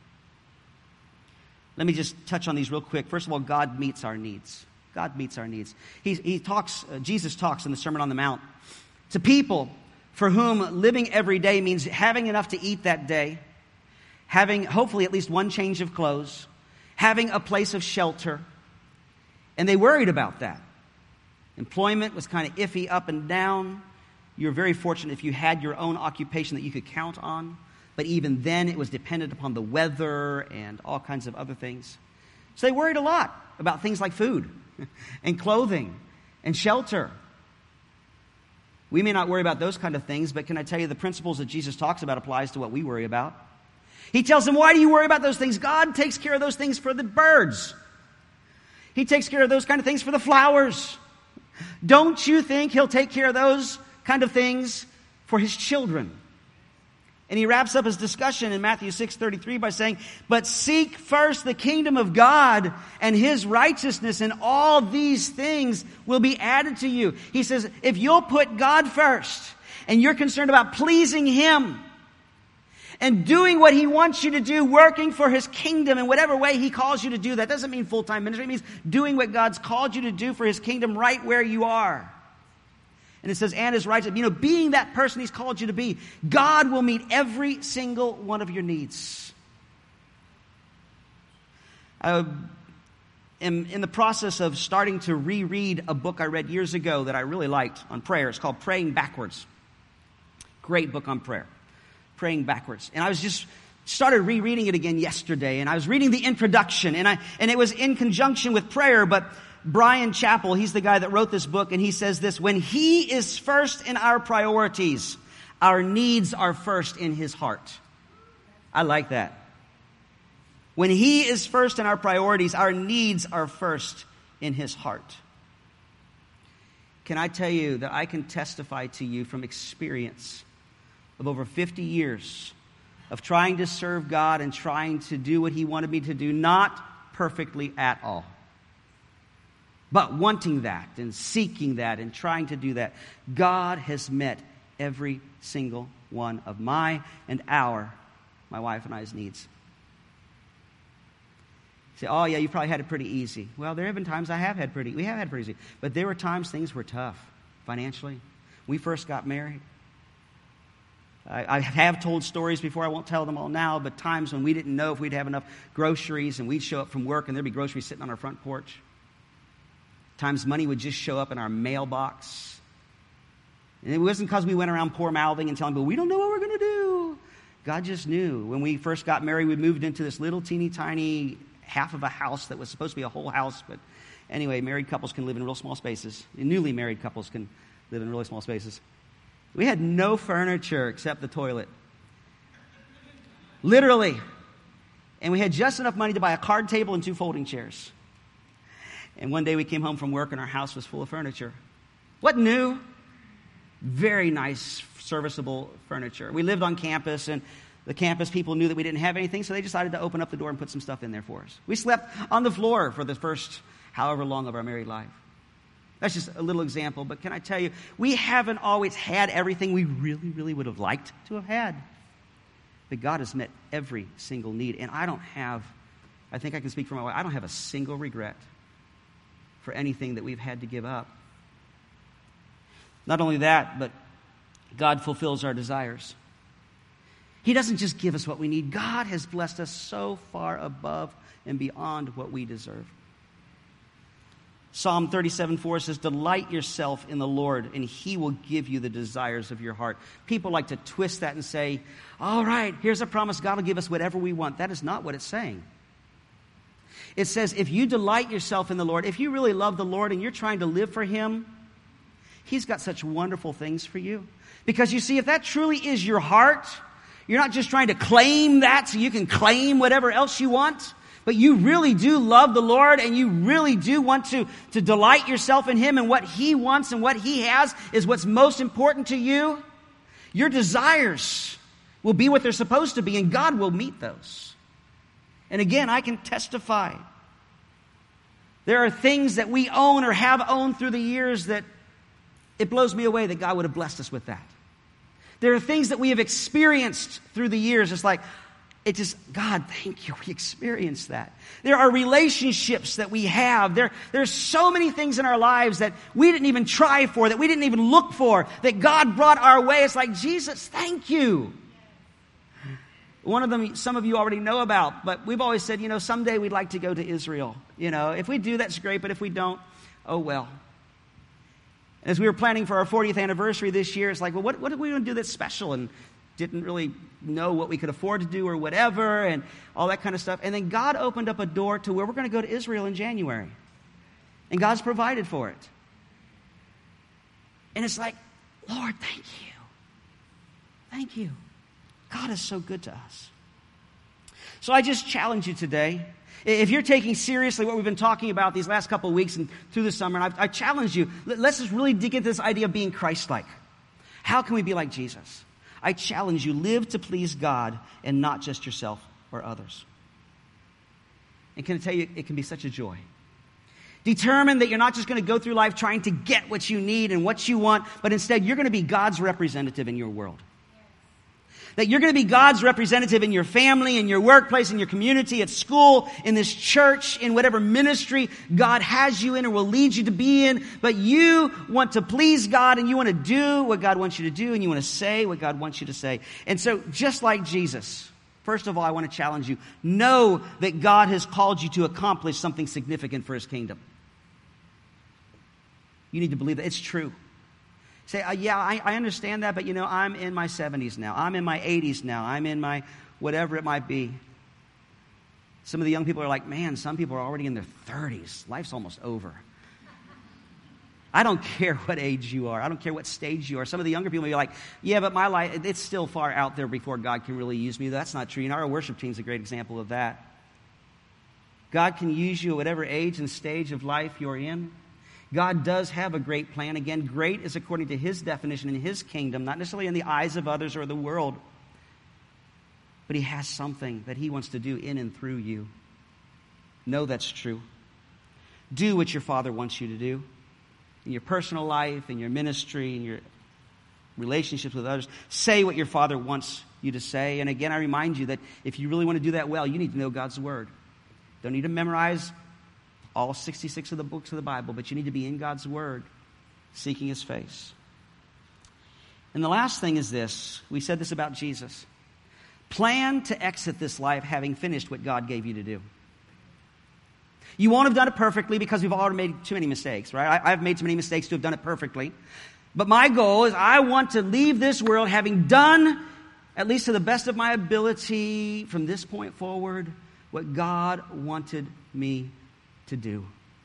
Let me just touch on these real quick. First of all, God meets our needs. God meets our needs. He, he talks, uh, Jesus talks in the Sermon on the Mount to people for whom living every day means having enough to eat that day, having hopefully at least one change of clothes, having a place of shelter. And they worried about that. Employment was kind of iffy up and down. You were very fortunate if you had your own occupation that you could count on. But even then, it was dependent upon the weather and all kinds of other things. So they worried a lot about things like food and clothing and shelter. We may not worry about those kind of things, but can I tell you the principles that Jesus talks about applies to what we worry about? He tells them, why do you worry about those things? God takes care of those things for the birds. He takes care of those kind of things for the flowers. Don't you think He'll take care of those kind of things for His children? And He wraps up His discussion in Matthew six thirty-three by saying, but seek first the kingdom of God and His righteousness, and all these things will be added to you. He says, if you'll put God first, and you're concerned about pleasing Him, and doing what He wants you to do, working for His kingdom in whatever way He calls you to do, that doesn't mean full-time ministry. It means doing what God's called you to do for His kingdom right where you are. And it says, and His righteousness. You know, being that person He's called you to be, God will meet every single one of your needs. I am in the process of starting to reread a book I read years ago that I really liked on prayer. It's called Praying Backwards. Great book on prayer. Praying Backwards. And I was just started rereading it again yesterday, and I was reading the introduction, and I and it was in conjunction with prayer, but Brian Chappell, he's the guy that wrote this book, and he says this, when He is first in our priorities, our needs are first in His heart. I like that. When He is first in our priorities, our needs are first in His heart. Can I tell you that I can testify to you from experience of over fifty years of trying to serve God and trying to do what He wanted me to do, not perfectly at all, but wanting that and seeking that and trying to do that. God has met every single one of my and our, my wife and I's needs. You say, oh yeah, you probably had it pretty easy. Well, there have been times I have had pretty, we have had pretty easy. But there were times things were tough financially. When we first got married. I, I have told stories before, I won't tell them all now, but times when we didn't know if we'd have enough groceries, and we'd show up from work and there'd be groceries sitting on our front porch. Times money would just show up in our mailbox. And it wasn't because we went around poor-mouthing and telling people, we don't know what we're going to do. God just knew. When we first got married, we moved into this little teeny tiny half of a house that was supposed to be a whole house. But anyway, married couples can live in real small spaces. And newly married couples can live in really small spaces. We had no furniture except the toilet. Literally. And we had just enough money to buy a card table and two folding chairs. And one day we came home from work and our house was full of furniture. What new? Very nice, serviceable furniture. We lived on campus, and the campus people knew that we didn't have anything, so they decided to open up the door and put some stuff in there for us. We slept on the floor for the first however long of our married life. That's just a little example, but can I tell you, we haven't always had everything we really, really would have liked to have had. But God has met every single need, and I don't have, I think I can speak for my wife, I don't have a single regret for anything that we've had to give up. Not only that, but God fulfills our desires. He doesn't just give us what we need. God has blessed us so far above and beyond what we deserve. Psalm thirty-seven four says, delight yourself in the Lord, and He will give you the desires of your heart. People like to twist that and say, all right, here's a promise. God will give us whatever we want. That is not what it's saying. it says, if you delight yourself in the Lord, if you really love the Lord and you're trying to live for Him, He's got such wonderful things for you. Because you see, if that truly is your heart, you're not just trying to claim that so you can claim whatever else you want, but you really do love the Lord and you really do want to, to delight yourself in Him and what He wants and what He has is what's most important to you, your desires will be what they're supposed to be, and God will meet those. And again, I can testify. There are things that we own or have owned through the years that it blows me away that God would have blessed us with that. There are things that we have experienced through the years. It's like, it just, God, thank you, we experienced that. There are relationships that we have. There, there's so many things in our lives that we didn't even try for, that we didn't even look for, that God brought our way. It's like, Jesus, thank you. One of them, some of you already know about, but we've always said, you know, someday we'd like to go to Israel. You know, if we do, that's great, but if we don't, oh well. As we were planning for our fortieth anniversary this year, it's like, well, what, what are we going to do that's special? And didn't really know what we could afford to do or whatever and all that kind of stuff. And then God opened up a door to where we're going to go to Israel in January. And God's provided for it. And it's like, Lord, thank you. Thank you. God is so good to us. So I just challenge you today. If you're taking seriously what we've been talking about these last couple of weeks and through the summer, and I, I challenge you, let's just really dig into this idea of being Christ-like. How can we be like Jesus? I challenge you, live to please God and not just yourself or others. And can I tell you, it can be such a joy. Determine that you're not just going to go through life trying to get what you need and what you want, but instead you're going to be God's representative in your world. That you're going to be God's representative in your family, in your workplace, in your community, at school, in this church, in whatever ministry God has you in or will lead you to be in. But you want to please God and you want to do what God wants you to do and you want to say what God wants you to say. And so just like Jesus, first of all, I want to challenge you. Know that God has called you to accomplish something significant for His kingdom. You need to believe that. It's true. Say, uh, yeah, I, I understand that, but you know, I'm in my seventies now. I'm in my eighties now. I'm in my whatever it might be. Some of the young people are like, man, some people are already in their thirties. Life's almost over. I don't care what age you are. I don't care what stage you are. Some of the younger people may be like, yeah, but my life, it's still far out there before God can really use me. That's not true. You know, our worship team's a great example of that. God can use you at whatever age and stage of life you're in. God does have a great plan. Again, great is according to His definition in His kingdom, not necessarily in the eyes of others or the world. But He has something that He wants to do in and through you. Know that's true. Do what your Father wants you to do. In your personal life, in your ministry, in your relationships with others. Say what your Father wants you to say. And again, I remind you that if you really want to do that well, you need to know God's Word. Don't need to memorize all sixty-six of the books of the Bible, but you need to be in God's Word, seeking His face. And the last thing is this. We said this about Jesus. Plan to exit this life having finished what God gave you to do. You won't have done it perfectly because we've already made too many mistakes, right? I, I've made too many mistakes to have done it perfectly. But my goal is I want to leave this world having done, at least to the best of my ability, from this point forward, what God wanted me to do.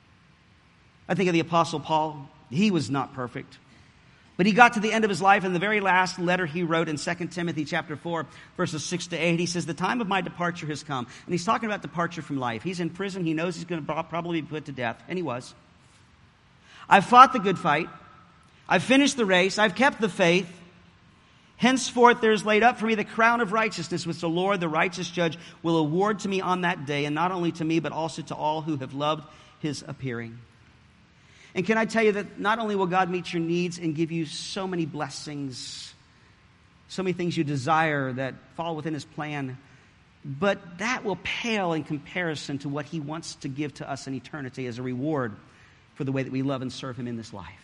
I think of the Apostle Paul. He was not perfect. But he got to the end of his life, and the very last letter he wrote in Second Timothy chapter four, verses six to eight, he says, the time of my departure has come. And he's talking about departure from life. He's in prison. He knows he's going to probably be put to death. And he was. I've fought the good fight. I've finished the race. I've kept the faith. Henceforth there is laid up for me the crown of righteousness, which the Lord, the righteous judge, will award to me on that day, and not only to me, but also to all who have loved His appearing. And can I tell you that not only will God meet your needs and give you so many blessings, so many things you desire that fall within His plan, but that will pale in comparison to what He wants to give to us in eternity as a reward for the way that we love and serve Him in this life.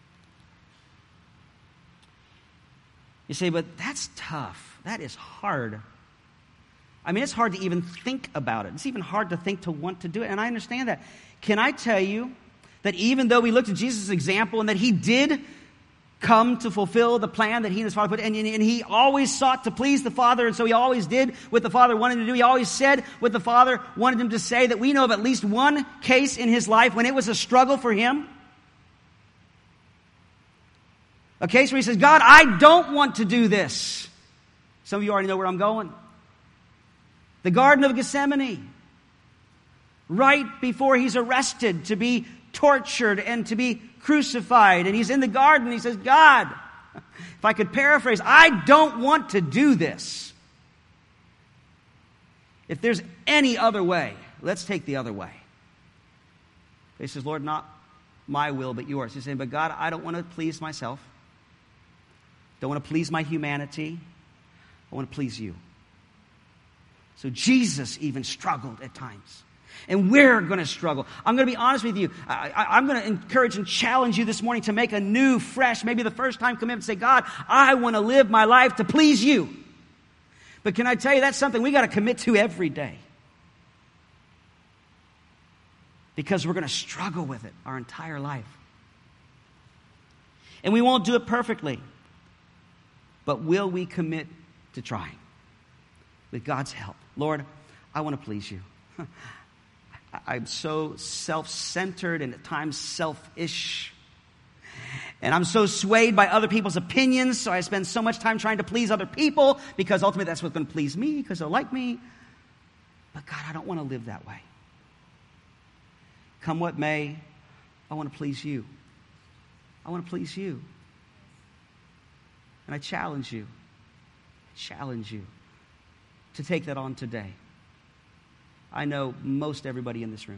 You say, but that's tough. That is hard. I mean, it's hard to even think about it. It's even hard to think to want to do it. And I understand that. Can I tell you that even though we looked at Jesus' example and that He did come to fulfill the plan that he and his Father put. And, and, and he always sought to please the Father, and so he always did what the Father wanted him to do. He always said what the Father wanted him to say. That we know of at least one case in his life when it was a struggle for him. A case where he says, God, I don't want to do this. Some of you already know where I'm going. The Garden of Gethsemane. Right before he's arrested to be tortured and to be crucified. And he's in the garden. He says, God, if I could paraphrase, I don't want to do this. If there's any other way, let's take the other way. He says, Lord, not my will, but yours. He's saying, but God, I don't want to please myself. Don't want to please my humanity. I want to please you. So Jesus even struggled at times. And we're going to struggle. I'm going to be honest with you. I, I, I'm going to encourage and challenge you this morning to make a new, fresh, maybe the first time commitment. Say, God, I want to live my life to please you. But can I tell you, that's something we got to commit to every day. Because we're going to struggle with it our entire life. And we won't do it perfectly. But will we commit to trying? With God's help. Lord, I want to please you. I'm so self-centered and at times selfish. And I'm so swayed by other people's opinions, so I spend so much time trying to please other people because ultimately that's what's going to please me because they'll like me. But God, I don't want to live that way. Come what may, I want to please you. I want to please you. And I challenge you, I challenge you to take that on today. I know most everybody in this room.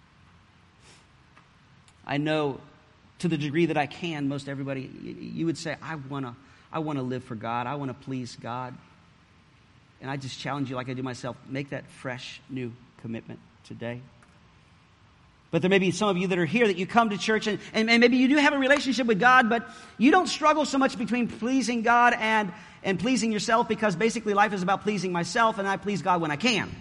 I know to the degree that I can, most everybody, you would say, I want to I want to live for God. I want to please God. And I just challenge you like I do myself, make that fresh, new commitment today. But there may be some of you that are here that you come to church and, and, and maybe you do have a relationship with God, but you don't struggle so much between pleasing God and, and pleasing yourself because basically life is about pleasing myself and I please God when I can.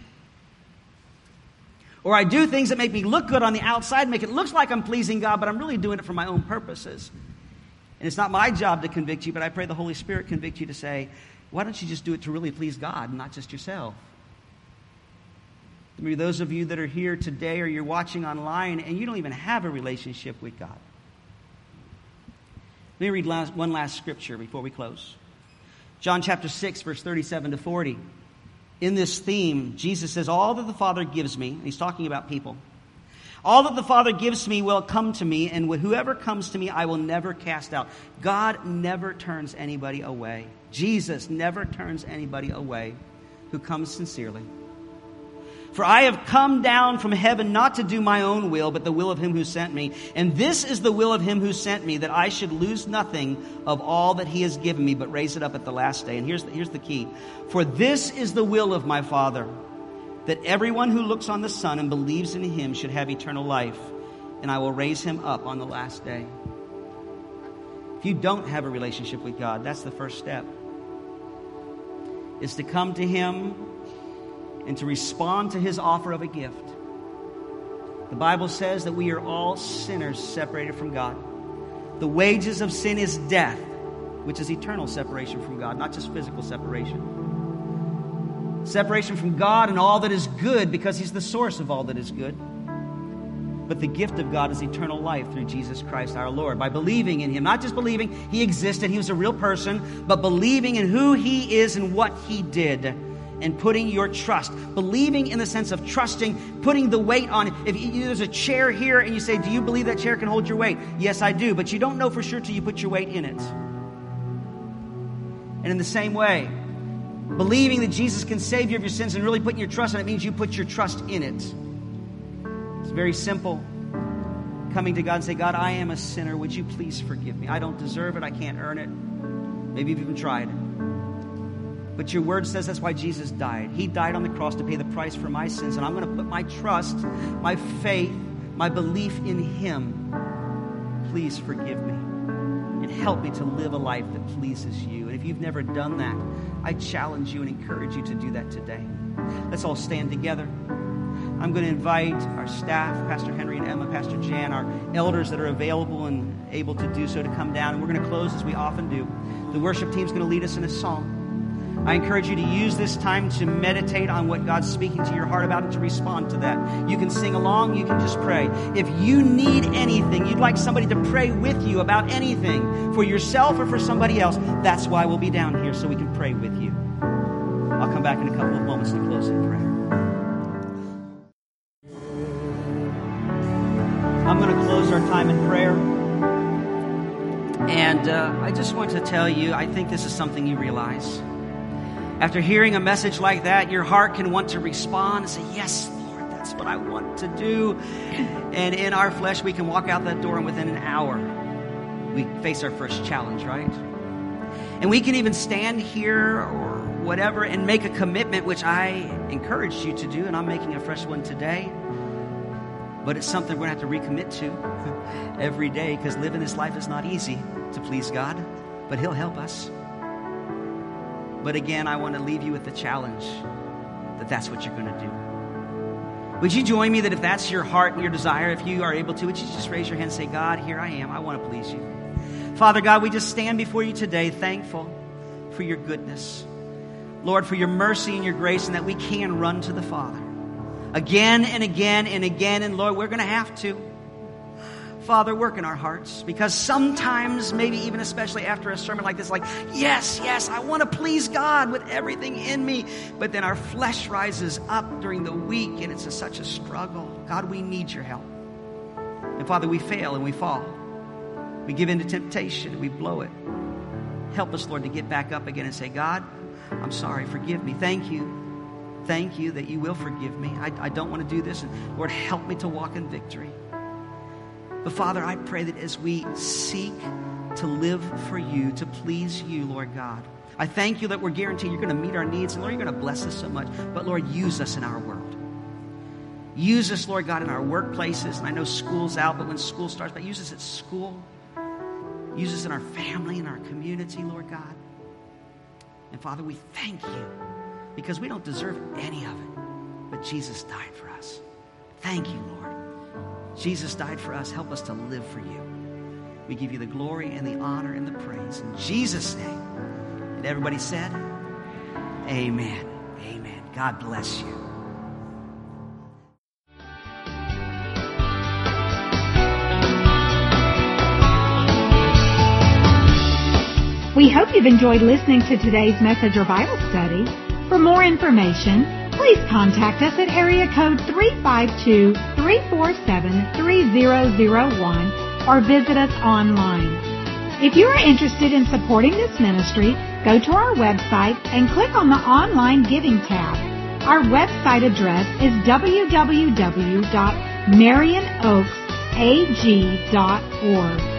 Or I do things that make me look good on the outside, make it look like I'm pleasing God, but I'm really doing it for my own purposes. And it's not my job to convict you, but I pray the Holy Spirit convict you to say, why don't you just do it to really please God and not just yourself? Maybe those of you that are here today or you're watching online and you don't even have a relationship with God. Let me read last, one last scripture before we close. John chapter six, verse thirty-seven to forty. In this theme, Jesus says, all that the Father gives me, and he's talking about people, all that the Father gives me will come to me, and whoever comes to me I will never cast out. God never turns anybody away. Jesus never turns anybody away who comes sincerely. For I have come down from heaven not to do my own will, but the will of him who sent me. And this is the will of him who sent me, that I should lose nothing of all that he has given me, but raise it up at the last day. And here's the, here's the key. For this is the will of my Father, that everyone who looks on the Son and believes in him should have eternal life, and I will raise him up on the last day. If you don't have a relationship with God, that's the first step. Is to come to him and to respond to his offer of a gift. The Bible says that we are all sinners separated from God. The wages of sin is death, which is eternal separation from God, not just physical separation. Separation from God and all that is good because he's the source of all that is good. But the gift of God is eternal life through Jesus Christ our Lord. By believing in him, not just believing he existed, he was a real person, but believing in who he is and what he did. And putting your trust, believing in the sense of trusting, putting the weight on it. If you, there's a chair here and you say, do you believe that chair can hold your weight? Yes, I do. But you don't know for sure till you put your weight in it. And in the same way, believing that Jesus can save you of your sins and really putting your trust in it means you put your trust in it. It's very simple. Coming to God and say, God, I am a sinner. Would you please forgive me? I don't deserve it. I can't earn it. Maybe you've even tried it. But your word says that's why Jesus died. He died on the cross to pay the price for my sins. And I'm going to put my trust, my faith, my belief in him. Please forgive me and help me to live a life that pleases you. And if you've never done that, I challenge you and encourage you to do that today. Let's all stand together. I'm going to invite our staff, Pastor Henry and Emma, Pastor Jan, our elders that are available and able to do so to come down. And we're going to close as we often do. The worship team's going to lead us in a song. I encourage you to use this time to meditate on what God's speaking to your heart about and to respond to that. You can sing along, you can just pray. If you need anything, you'd like somebody to pray with you about anything, for yourself or for somebody else, that's why we'll be down here, so we can pray with you. I'll come back in a couple of moments to close in prayer. I'm going to close our time in prayer. And uh, I just want to tell you, I think this is something you realize. After hearing a message like that, your heart can want to respond and say, yes, Lord, that's what I want to do. And in our flesh, we can walk out that door and within an hour, we face our first challenge, right? And we can even stand here or whatever and make a commitment, which I encourage you to do, and I'm making a fresh one today. But it's something we're going to have to recommit to every day, because living this life is not easy to please God, but He'll help us. But again, I want to leave you with the challenge that that's what you're going to do. Would you join me that if that's your heart and your desire, if you are able to, would you just raise your hand and say, God, here I am. I want to please you. Father God, we just stand before you today thankful for your goodness. Lord, for your mercy and your grace, and that we can run to the Father again and again and again. And Lord, we're going to have to. Father, work in our hearts, because sometimes, maybe even especially after a sermon like this, like, yes, yes, I want to please God with everything in me. But then our flesh rises up during the week and it's a, such a struggle. God, we need your help. And Father, we fail and we fall. We give in to temptation and we blow it. Help us, Lord, to get back up again and say, God, I'm sorry, forgive me. Thank you. Thank you that you will forgive me. I, I don't want to do this. And Lord, help me to walk in victory. But Father, I pray that as we seek to live for you, to please you, Lord God, I thank you that we're guaranteed you're going to meet our needs. And Lord, you're going to bless us so much. But Lord, use us in our world. Use us, Lord God, in our workplaces. And I know school's out, but when school starts, but use us at school. Use us in our family, in our community, Lord God. And Father, we thank you, because we don't deserve any of it. But Jesus died for us. Thank you, Lord. Jesus died for us. Help us to live for you. We give you the glory and the honor and the praise. In Jesus' name. And everybody said, amen. Amen. God bless you. We hope you've enjoyed listening to today's message or Bible study. For more information, please contact us at area code three five two, three four seven, three zero zero one or visit us online. If you are interested in supporting this ministry, go to our website and click on the online giving tab. Our website address is w w w dot marion oaks a g dot org.